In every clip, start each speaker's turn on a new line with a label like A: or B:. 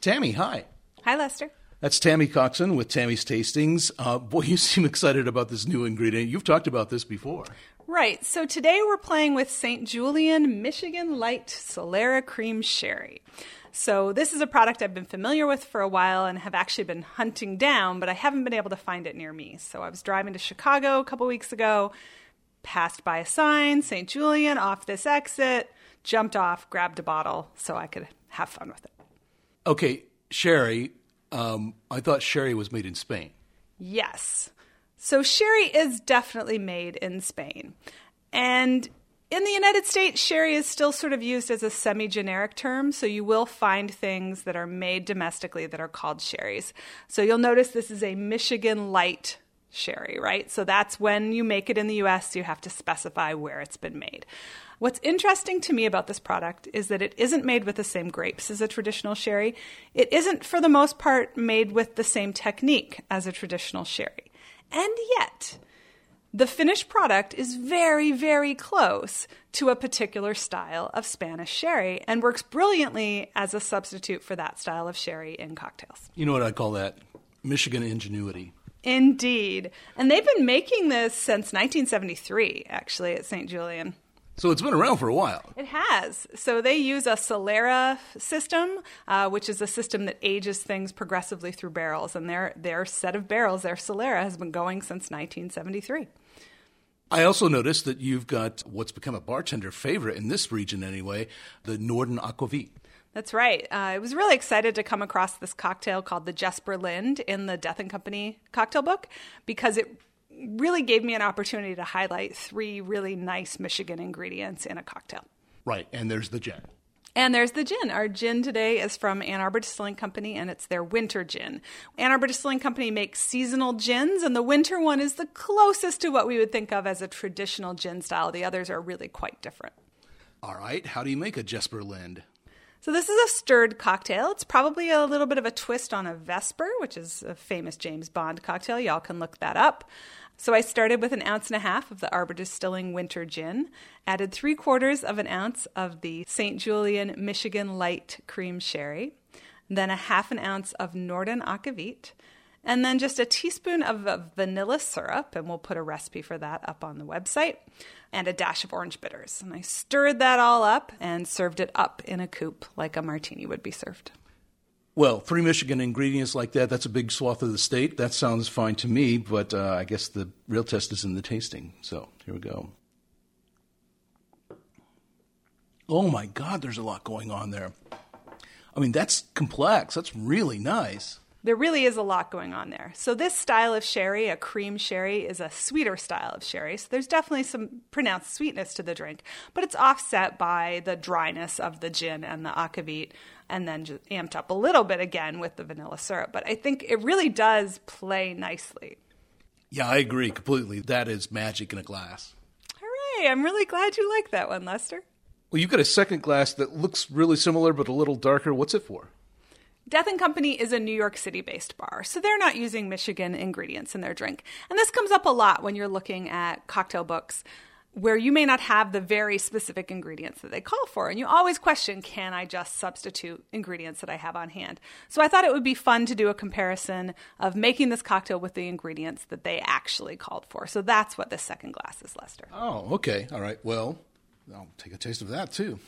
A: Tammy, hi.
B: Hi, Lester.
A: That's Tammy Coxon with Tammy's Tastings. Boy, you seem excited about this new ingredient. You've talked about this before.
B: Right. So today we're playing with St. Julian Michigan Light Solera Cream Sherry. So this is a product I've been familiar with for a while and have actually been hunting down, but I haven't been able to find it near me. So I was driving to Chicago a couple weeks ago, passed by a sign, St. Julian, off this exit, jumped off, grabbed a bottle so I could have fun with it.
A: Okay, sherry. I thought sherry was made in Spain.
B: Yes. So sherry is definitely made in Spain. And in the United States, sherry is still sort of used as a semi-generic term, so you will find things that are made domestically that are called sherries. So you'll notice this is a Michigan Light sherry, right? So that's when you make it in the U.S., you have to specify where it's been made. What's interesting to me about this product is that it isn't made with the same grapes as a traditional sherry. It isn't, for the most part, made with the same technique as a traditional sherry. And yet, the finished product is very, very close to a particular style of Spanish sherry and works brilliantly as a substitute for that style of sherry in cocktails.
A: You know what I call that? Michigan ingenuity.
B: Indeed. And they've been making this since 1973, actually, at St. Julian.
A: So it's been around for a while.
B: It has. So they use a Solera system, which is a system that ages things progressively through barrels. And their set of barrels, their Solera, has been going since 1973.
A: I also noticed that you've got what's become a bartender favorite in this region anyway, the Norden Aquavit.
B: That's right. I was really excited to come across this cocktail called the Jesper Lind in the Death & Company cocktail book because it really gave me an opportunity to highlight 3 really nice Michigan ingredients in a cocktail.
A: Right, and there's the gin.
B: And there's the gin. Our gin today is from Ann Arbor Distilling Company, and it's their winter gin. Ann Arbor Distilling Company makes seasonal gins, and the winter one is the closest to what we would think of as a traditional gin style. The others are really quite different.
A: All right, how do you make a Jesper Lind?
B: So this is a stirred cocktail. It's probably a little bit of a twist on a Vesper, which is a famous James Bond cocktail. Y'all can look that up. So I started with 1.5 ounces of the Arbor Distilling Winter Gin, added 3/4 of an ounce of the St. Julian Michigan Light Cream Sherry, then 1/2 ounce of Norden Aquavit, and then just a teaspoon of vanilla syrup, and we'll put a recipe for that up on the website, and a dash of orange bitters. And I stirred that all up and served it up in a coupe like a martini would be served.
A: Well, 3 Michigan ingredients like that, that's a big swath of the state. That sounds fine to me, but I guess the real test is in the tasting. So here we go. Oh, my God, there's a lot going on there. I mean, that's complex. That's really nice.
B: There really is a lot going on there. So this style of sherry, a cream sherry, is a sweeter style of sherry. So there's definitely some pronounced sweetness to the drink, but it's offset by the dryness of the gin and the aquavit, and then just amped up a little bit again with the vanilla syrup. But I think it really does play nicely.
A: Yeah, I agree completely. That is magic in a glass.
B: Hooray! I'm really glad you like that one, Lester.
A: Well, you've got a second glass that looks really similar but a little darker. What's it for?
B: Death & Company is a New York City-based bar, so they're not using Michigan ingredients in their drink. And this comes up a lot when you're looking at cocktail books where you may not have the very specific ingredients that they call for. And you always question, can I just substitute ingredients that I have on hand? So I thought it would be fun to do a comparison of making this cocktail with the ingredients that they actually called for. So that's what this second glass is, Lester.
A: Oh, okay. All right. Well, I'll take a taste of that, too.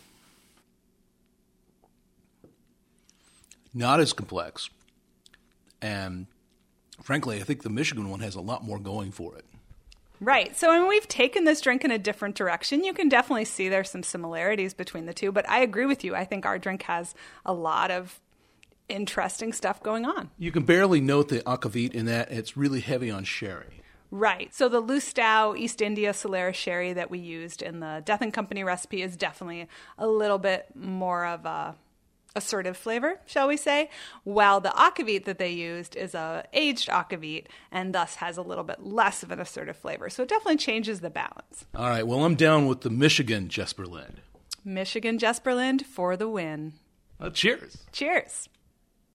A: Not as complex. And frankly, I think the Michigan one has a lot more going for it.
B: Right. So when we've taken this drink in a different direction, you can definitely see there's some similarities between the two. But I agree with you. I think our drink has a lot of interesting stuff going on.
A: You can barely note the aquavit in that it's really heavy on sherry.
B: Right. So the Lustau East India Solera sherry that we used in the Death & Company recipe is definitely a little bit more of a assertive flavor, shall we say, while the aquavit that they used is a aged aquavit and thus has a little bit less of an assertive flavor. So it definitely changes the balance.
A: All right, well, I'm down with the Michigan Jesper Lind.
B: Michigan Jesper Lind for the win.
A: Cheers.
B: Cheers.